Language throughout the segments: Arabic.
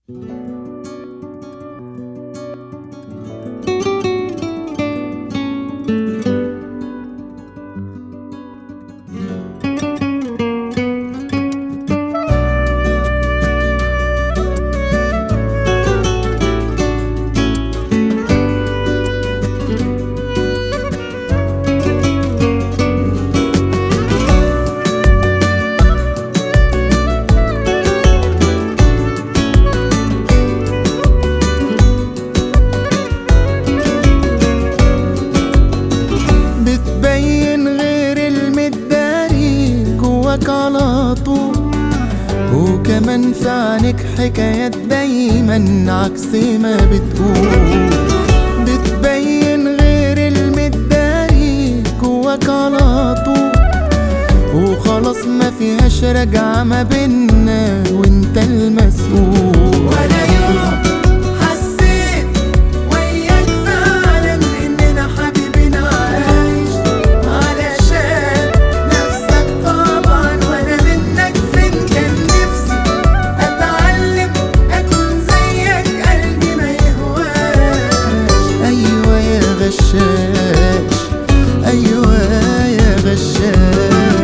بتبين غير المداري جواك على طول، وكمان في عينك حكايات دايما عكس ما بتقول. بتبين غير المداري جواك على طول، وخلاص ما فيهاش رجعة ما بينا وانت المسؤول. ولا يوم حسيت وياك فعلا اننا حبيبين عايش علشان نفسك طبعا، وانا منك فين كان نفسي اتعلم اكون زيك قلبي ما يهواش. ايوه يا غشاش، ايوه يا غشاش.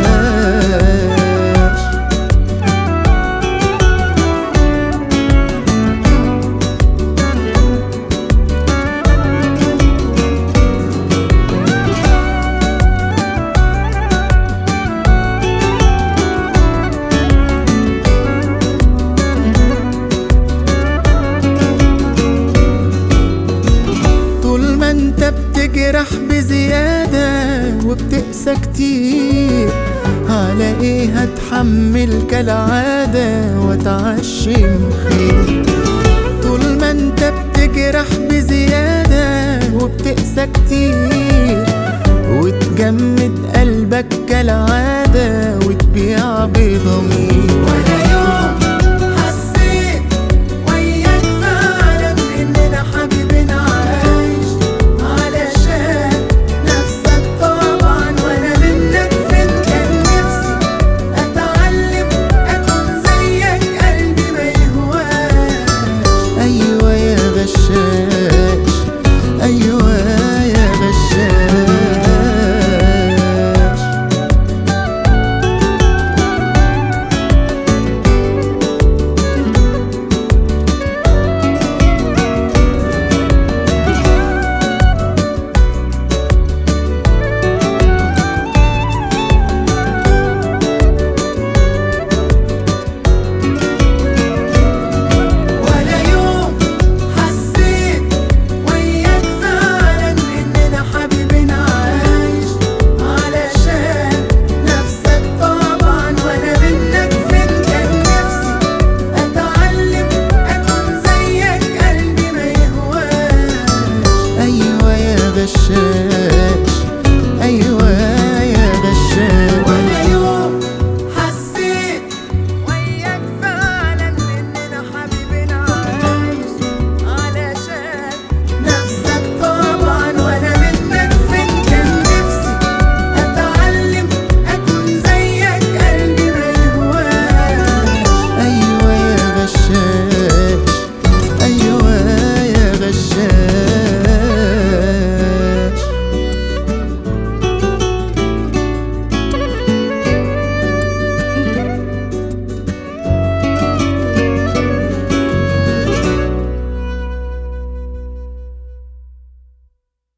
طول ما انت بتجرح بزيادة وبتقسى كتير، على ايه هتحمل كالعادة واتعشم خير؟ طول ما انت بتجرح بزيادة وبتقسى كتير، وتجمد قلبك كالعادة وتبيع بضمير.